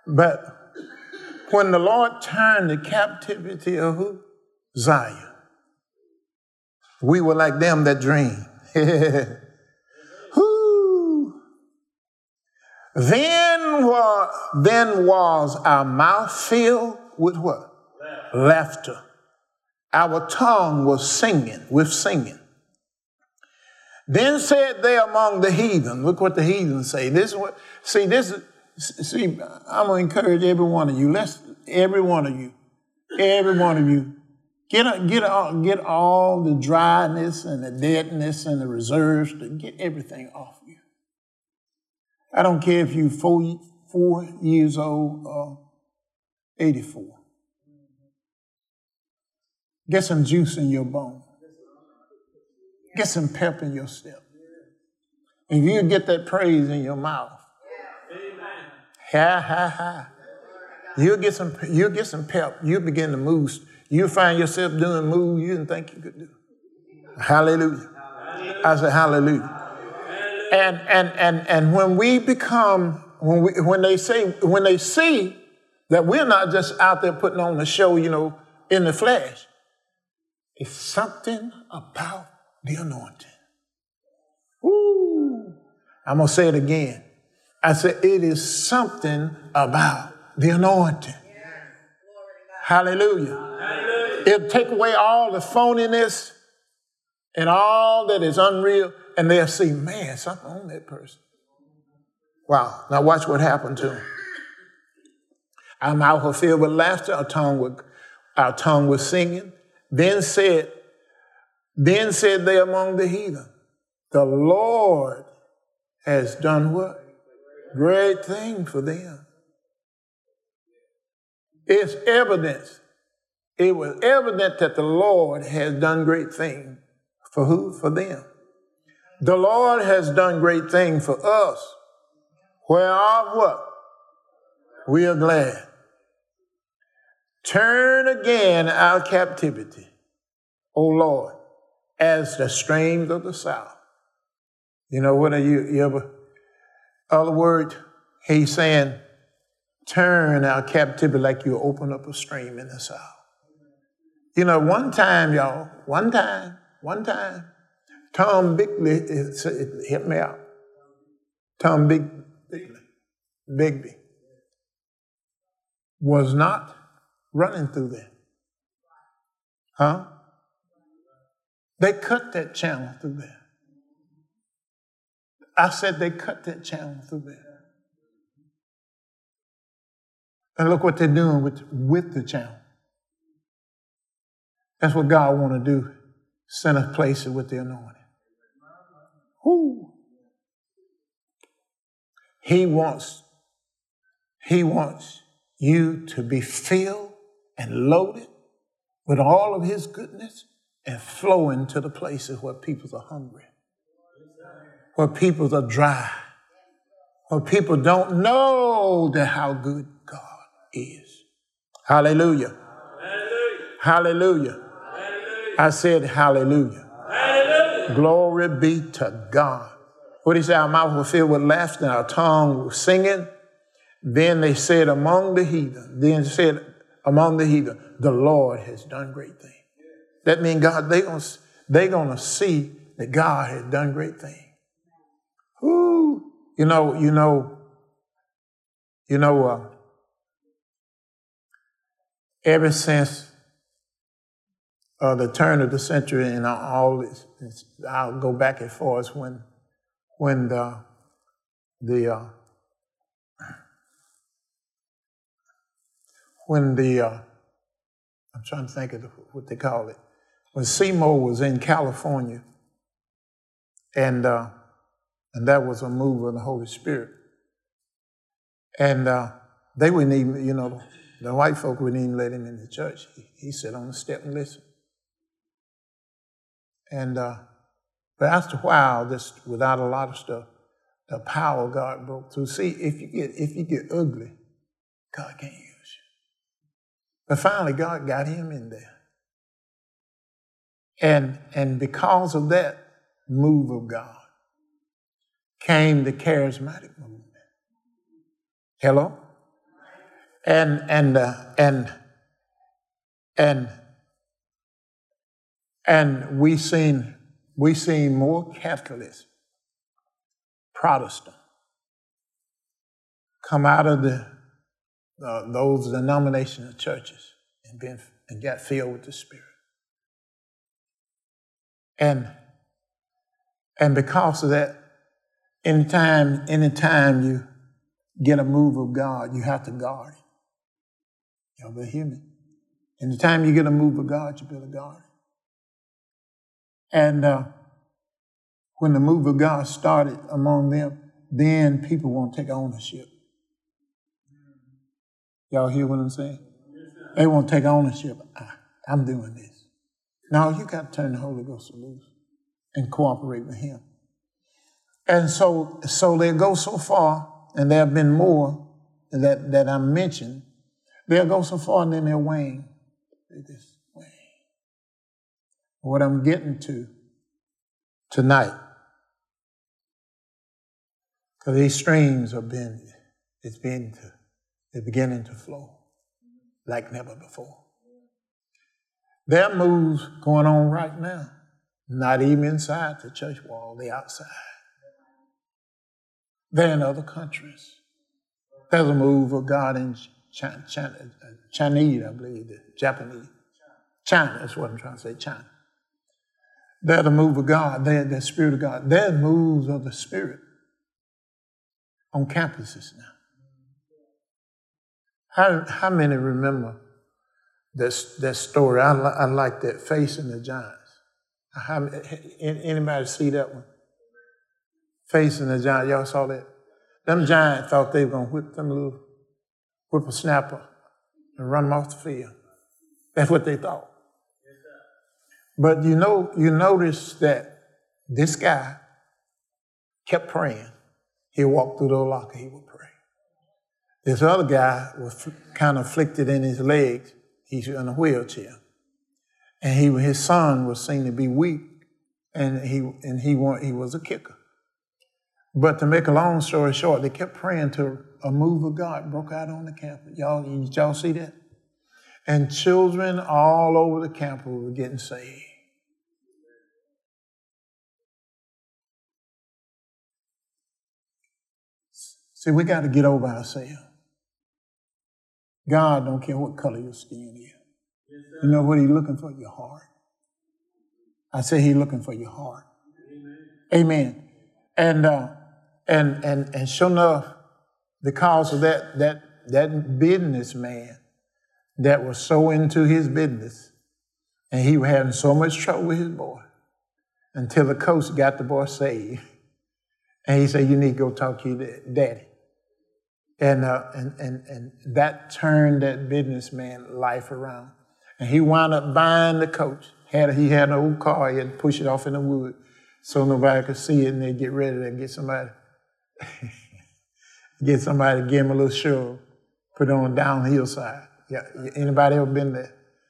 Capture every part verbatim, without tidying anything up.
But when the Lord turned the captivity of who? Zion. We were like them that dream. Whoo. Then was, then was our mouth filled with what? Laughter. Our tongue was singing, with singing. Then said they among the heathen, look what the heathen say. This is what, see, this is, see, I'm going to encourage every one of you. Let's, every one of you, every one of you, get, get, all, get all the dryness and the deadness and the reserves, to get everything off you. I don't care if you're four, four years old or eighty-four. Get some juice in your bone. Get some pep in your step. If you get that praise in your mouth, ha, ha, ha. You'll get some, you'll get some pep. You'll begin to move. You'll find yourself doing moves you didn't think you could do. Hallelujah. I say hallelujah. And and and and when we become, when we when they say, when they see that we're not just out there putting on a show, you know, in the flesh, it's something about the anointing. Ooh. I'm going to say it again. I said, it is something about the anointing. Yeah. Hallelujah. Hallelujah. It'll take away all the phoniness and all that is unreal, and they'll see, man, something on that person. Wow. Now watch what happened to him. Our mouth was filled with laughter, our tongue was, our tongue was singing. Then said, then said they among the heathen, the Lord has done what? Great thing for them. It's evidence. It was evident that the Lord has done great thing for who? For them. The Lord has done great thing for us. Whereof what? We are glad. Turn again our captivity, O Lord, as the streams of the south. You know what? Are you, you ever, other word, he's saying, turn our captivity like you open up a stream in the south. You know, one time, y'all, one time, one time, Tom Bigby, it, it hit me out. Tom Big, Bigby, Bigby was not running through there. Huh? They cut that channel through there. I said they cut that channel through there. And look what they're doing with, with the channel. That's what God want to do. Send us places with the anointing. Whoo. He wants, he wants you to be filled and loaded with all of his goodness and flow into the places where people are hungry, where people are dry, where people don't know that how good God is. Hallelujah. Hallelujah. Hallelujah. Hallelujah. I said hallelujah. Hallelujah. Glory be to God. What did he say? Our mouth was filled with laughter and our tongue was singing. Then they said among the heathen, then said among the heathen, the Lord has done great things. That means God, they're going they gonna see that God has done great things. Ooh. You know, you know, you know, uh, ever since uh, the turn of the century and all this, I'll go back as far as when, when the, the, uh, when the, uh, I'm trying to think of what they call it, when Seymour was in California, and uh, and that was a move of the Holy Spirit. And uh, they wouldn't even, you know, the white folk wouldn't even let him in the church. He, he sat on the step and listened. And uh, but after a while, just without a lot of stuff, the power of God broke through. See, if you get if you get ugly, God can't use you. But finally, God got him in there. And, and because of that move of God came the charismatic movement. Hello? And and uh, and and and we seen we seen more Catholics, Protestant, come out of the uh, those denominational churches and been and got filled with the Spirit. And and because of that, anytime anytime you get a move of God, you have to guard it. Y'all better hear me. Anytime you get a move of God, you better guard it. And uh, when the move of God started among them, then people won't take ownership. Y'all hear what I'm saying? They won't take ownership. I, I'm doing this. No, you got to turn the Holy Ghost loose and cooperate with Him. And so, so they go so far, and there have been more that, that I mentioned. They'll go so far and then they'll wane. They just wane. What I'm getting to tonight, because these streams are being, it's being to, they're beginning to flow like never before. There are moves going on right now, not even inside the church wall, they're outside. They're in other countries. There's a move of God in China, China, Chinese, I believe, the Japanese. China, that's what I'm trying to say, China. They're the move of God. They're the Spirit of God. They're moves of the Spirit on campuses now. How, how many remember this, that story? I, li- I like that, Facing the Giants. How, anybody see that one? Facing the Giants. Y'all saw that? Them Giants thought they were going to whip them little whippersnapper and run them off the field. That's what they thought. But you know, you notice that this guy kept praying. He walked through the locker, he would pray. This other guy was kind of afflicted in his legs. He's in a wheelchair. And he, his son was seen to be weak, and he and he, he was a kicker. But to make a long story short, they kept praying till a move of God broke out on the campus. Y'all, did y'all see that? And children all over the campus were getting saved. See, we got to get over ourselves. God don't care what color your skin is. You know what He's looking for? Your heart. I say He's looking for your heart. Amen. And uh, and and and sure enough, because of that that that businessman that was so into his business, and he was having so much trouble with his boy, until the coach got the boy saved, and he said, "You need to go talk to your daddy." And uh, and and and that turned that businessman's life around, and he wound up buying the coach. Had he had an old car, he had to push it off in the wood so nobody could see it, and they'd get ready to get somebody, get somebody to give him a little show, put it on the downhill side. Yeah, anybody ever been there?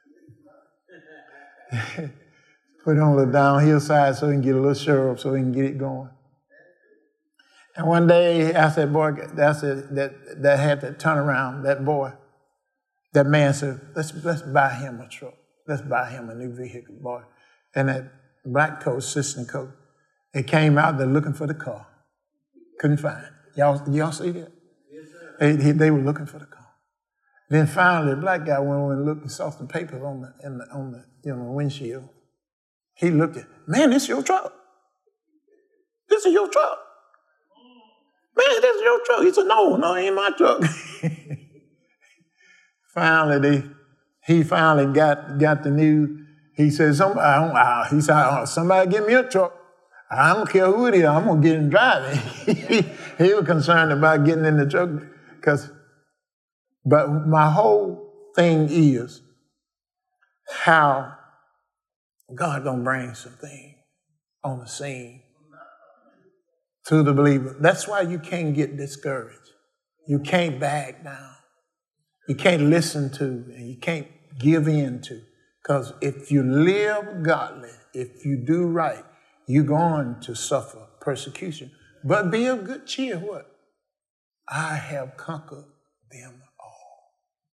Put it on the downhill side so he can get a little show so he can get it going. And one day, I said, boy, that's it, that that had to turn around. That boy, that man said, let's let's buy him a truck. Let's buy him a new vehicle, boy. And that black coach, assistant coach, they came out there looking for the car. Couldn't find it. Y'all, y'all see that? Yes, sir. They, they were looking for the car. Then finally, the black guy went over and looked and saw some papers on the, in the on the you know windshield. He looked at, man, this is your truck. This is your truck. Man, this is your truck. He said, no, no, it ain't my truck. Finally, they, he finally got, got the news. He said, somebody, I don't, I, he said, somebody give me a truck. I don't care who it is. I'm going to get in driving. He was concerned about getting in the truck. Cause, but my whole thing is how God going to bring something on the scene to the believer. That's why you can't get discouraged. You can't back down. You can't listen to, and you can't give in to. Because if you live godly, if you do right, you're going to suffer persecution. But be of good cheer, what? I have conquered them